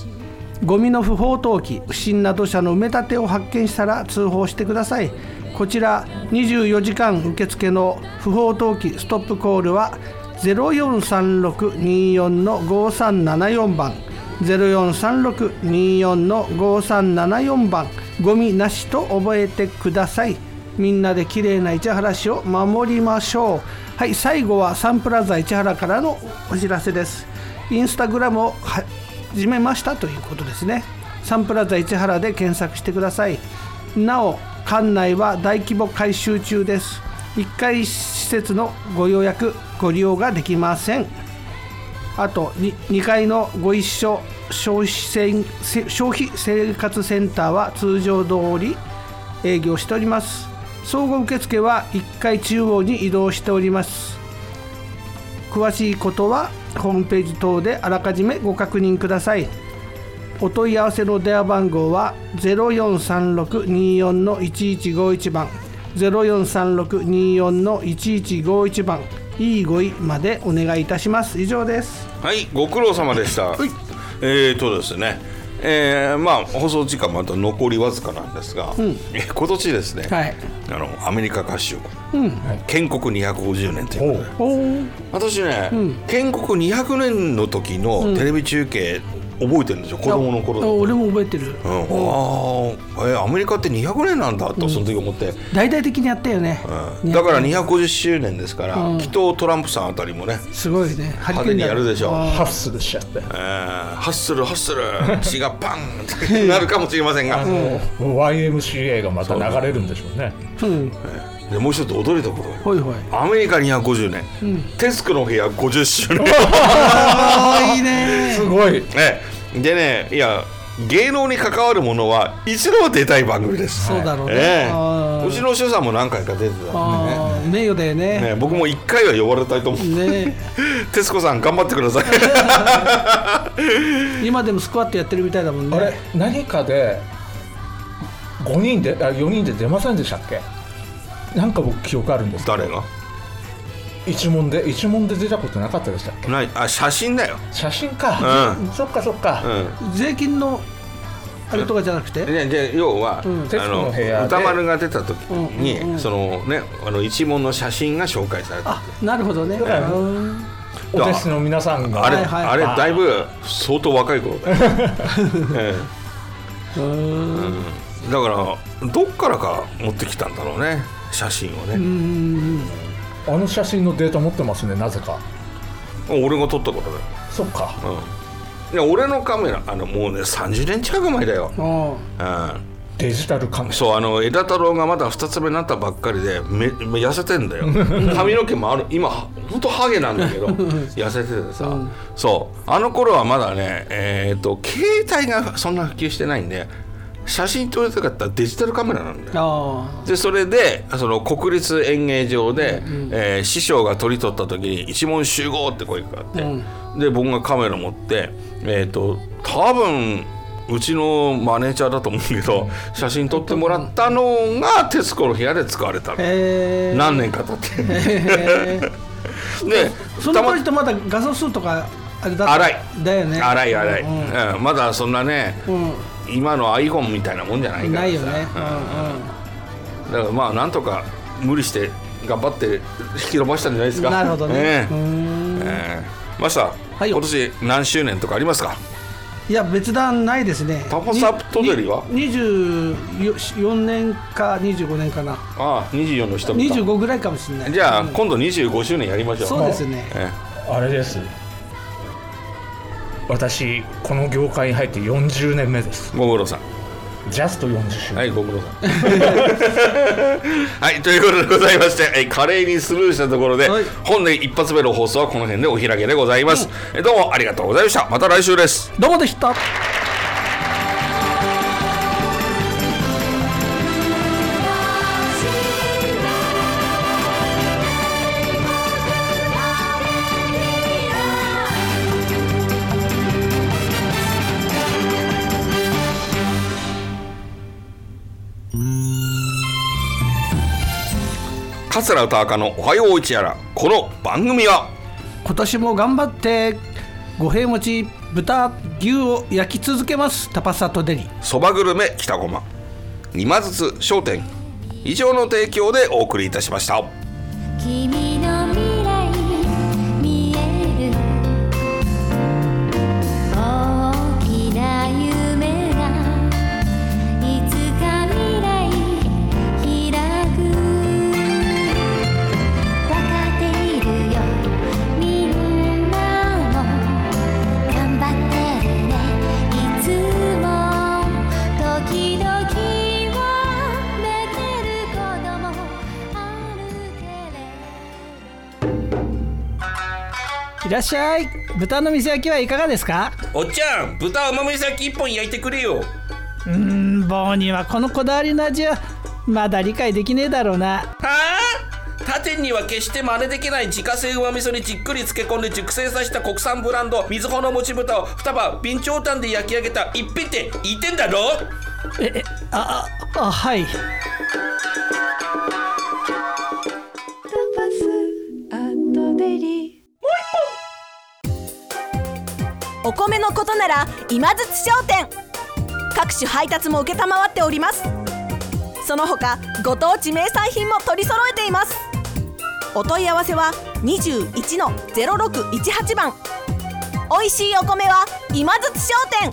ゴミの不法投棄、不審な土砂の埋め立てを発見したら通報してください。こちらにじゅうよじかん受付の不法投棄ストップコールは ゼロよんさんろくにーよんのごさんななよん 番 ゼロよんさんろくにーよんのごさんななよん 番、ゴミなしと覚えてください。みんなできれいな市原市を守りましょう。はい、最後はサンプラザ市原からのお知らせです。インスタグラムを始めましたということですね。サンプラザ市原で検索してください。なお館内は大規模改修中です。いっかい施設のご予約ご利用ができません。あと 2, にかいのご一緒消費せ消費生活センターは通常通り営業しております。総合受付はいっかい中央に移動しております。詳しいことはホームページ等であらかじめご確認ください。お問い合わせの電話番号は ゼロよんさんろくにーよんのいちいちごいち 番 ゼロよんさんろくにーよんのいちいちごいち 番いいごいまでお願いいたします。以上です。 はい、ご苦労様でした。はい、えーとですね、えー、まあ放送時間また残りわずかなんですが、うん、え今年ですね、はい、あのアメリカ合衆国、うん、建国にひゃくごじゅうねんということで、私ね、うん、建国にひゃくねんの時のテレビ中継、うん、覚えてるんですよ、子供の頃で。 俺も覚えてる、 うん、ああ、えアメリカってにひゃくねんなんだとその時思って、うん、 大々的にやったよね、 うん、だからにひゃくごじゅっしゅうねんですから、うん、きっとトランプさんあたりもねすごいね派手にやるでしょう。 ハッスルしちゃって、 えー、ハッスルハッスル血がパンってなるかもしれませんが、 うん、ワイエムシーエー がまた流れるんでしょうね。 うん、えー、でもう一つ驚いたこと、はいはい、アメリカにひゃくごじゅうねん、うん、テスクの部屋ごじゅっしゅうねんいいねすごい、 えー、でね、いや芸能に関わるものは一度は出たい番組です。 そうだろうね、 えー、うちの師匠さんも何回か出てたんでね、 名誉だよ ね, ね僕もいっかいは呼ばれたいと思う、ね、徹子さん頑張ってください今でもスクワットやってるみたいだもんね。 あれ何かでごにんであよにんで出ませんでしたっけ。なんか僕記憶あるんですけど。 誰が一問で一問で出たことなかったでしたっけ。 ない、あ写真だよ。 写真か、うん、そっかそっか、 うん、税金のあれとかじゃなくて、 でで要は、うん、あの歌丸が出た時に、うんうんうん、そのねあの一問の写真が紹介されてて、 あなるほどね、 だからお弟子の皆さんがあれ、はいはい、あれだいぶ相当若い頃だよ、ええ、うん、だからどっからか持ってきたんだろうね写真をね。うん、 あの写真のデータ持ってますね、なぜか。 俺が撮ったことだよ。 そっか、 うん、いや俺のカメラあのもうねさんじゅうねん近く前だよ、うん、 デジタルカメラ。 そうあの枝太郎がまだふたつめになったばっかりでめめ痩せてんだよ髪の毛もある今ほんとハゲなんだけど痩せててさ、うん、そうあの頃はまだねえー、っと携帯がそんな普及してないんで写真撮りたかったらデジタルカメラなんだよ。でそれでその国立演芸場で、うん、えー、師匠が撮り撮った時に一問集合って声があって、うん、で僕がカメラ持ってえー、っと多分うちのマネージャーだと思うけど写真撮ってもらったのが徹子の部屋で使われたの。何年か経ってでその当時とまだ画素数とかあれだった荒いだよね。 荒い荒い、うんうん、まだそんなね、うん、今の iPhone みたいなもんじゃないからさ。 ないよね、 うんうん、だからまあなんとか無理して頑張って引き伸ばしたんじゃないですか。 なるほどね、えーうーん、えー、マスター、はい、今年何周年とかありますか。 いや別段ないですね。 タコサトデリはにじゅうよねんかにじゅうごねんかな。 ああにじゅうよんの人もにじゅうごぐらいかもしれない。 じゃあ、うん、今度にじゅうごしゅうねんやりましょう。 そうですね、 えー、あれです、私この業界に入ってよんじゅうねんめです。 ご苦労さん。 ジャストよんじゅっしゅうねん。 はいご苦労さんはいということでございまして、華麗にスルーしたところで、はい、本年一発目の放送はこの辺でお開きでございます、うん、どうもありがとうございました。また来週です。 どうもでした。 うん。 桂歌赤のおはよう市原。この番組は今年も頑張って五平餅豚牛を焼き続けますタパサトデリ、 そばグルメ北駒、今津津商店以上の提供でお送りいたしました。 君の未来見える大きな夢がいつか未来開く、分かっているよみんなも頑張ってるね、いつも時々は泣ける子供あるけれど。 いらっしゃい。豚の店焼きはいかがですか？ おっちゃん、豚うまみ焼き一本焼いてくれよ。 うーん、棒にはこのこだわりの味はまだ理解できねえだろうな。 はあ、他店には決して真似できない自家製うま味噌にじっくり漬け込んで熟成させた国産ブランド水穂のもち豚を二葉備長炭で焼き上げた一品って言ってんだろ。 ええあああはい。 お米のことなら今津商店、各種配達も承っております。その他ご当地名産品も取り揃えています。お問い合わせは にじゅういちのゼロろくいちはち 番。おいしいお米は今津商店。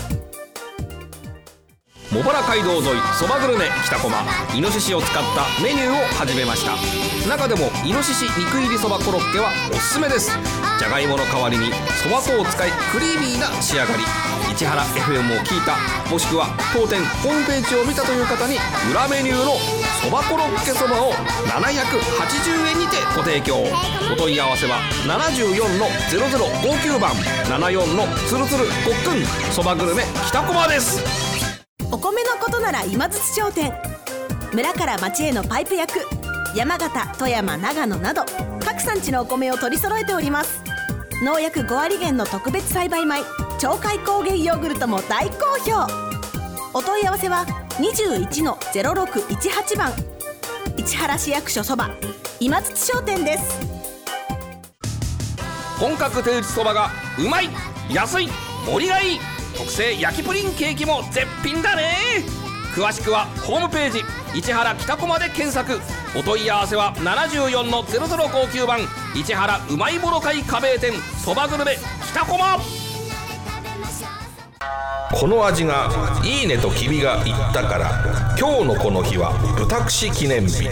茂原街道沿いそばグルメ北駒、イノシシを使ったメニューを始めました。中でもイノシシ肉入りそばコロッケはおすすめです。じゃがいもの代わりにそば粉を使いクリーミーな仕上がり。市原 エフエム を聞いた、もしくは当店ホームページを見たという方に裏メニューのそばコロッケそばをななひゃくはちじゅうえんにてご提供。お問い合わせはななじゅうよんのゼロゼロごきゅうばん、ななよんのつるつるごっくん、そばグルメ北駒です。 お米のことなら今津商店。村から町へのパイプ役、山形、富山、長野など各産地のお米を取り揃えております。農薬ご割減の特別栽培米鳥海高原ヨーグルトも大好評。お問い合わせはにじゅういちのゼロろくいちはち 番。市原市役所そば今津商店です。 本格手打ちそばがうまい、安い、盛りがいい、特製焼きプリンケーキも絶品だね。詳しくはホームページ市原北駒で検索。お問い合わせはななじゅうよんのゼロゼロごきゅう 番。市原うまいもの会加盟店そばグルメ北駒。 この味がいいねと君が言ったから、今日のこの日は豚串記念日。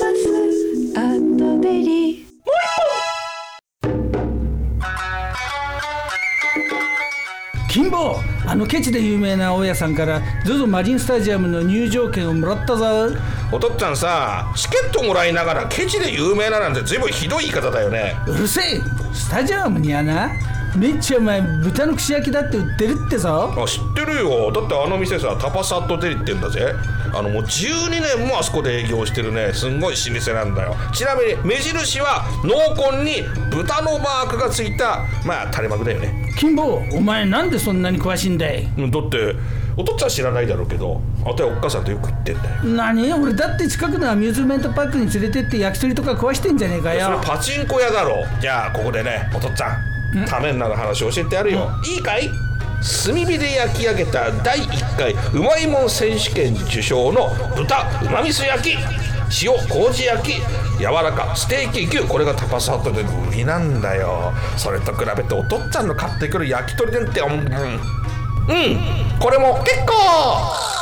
金坊、あのケチで有名な大家さんから ゾゾ マリンスタジアムの入場券をもらったぞ。 おとっつぁんさ、チケットもらいながらケチで有名ななんて随分ひどい言い方だよね。 うるせえ。スタジアムにはな、めっちゃうまい豚の串焼きだって売ってるってさ。 あ、知ってるよ。だってあの店さ、タパサットデリって言うんだぜ。あのもうじゅうにねんもあそこで営業してるね、すんごい老舗なんだよ。ちなみに目印は濃紺に豚のマークがついた、まあ垂れ幕だよね。 金坊、お前なんでそんなに詳しいんだい？ だってお父っつぁん知らないだろうけど、あたいおっかさんとよく行ってんだよ。 何？俺だって近くのアミューズメントパークに連れてって焼き鳥とか食わしてんじゃねえかよ。 それパチンコ屋だろ。じゃあここでね、お父っつぁんためになる話を教えてやるよ。いいかい？炭火で焼き上げただいいっかいうまいもん選手権受賞の豚うまみそ焼き、塩麹焼き、柔らかステーキ牛、これがタパサットで売りなんだよ。それと比べてお父っつぁんの買ってくる焼き鳥なんて、うん、うん、これも結構。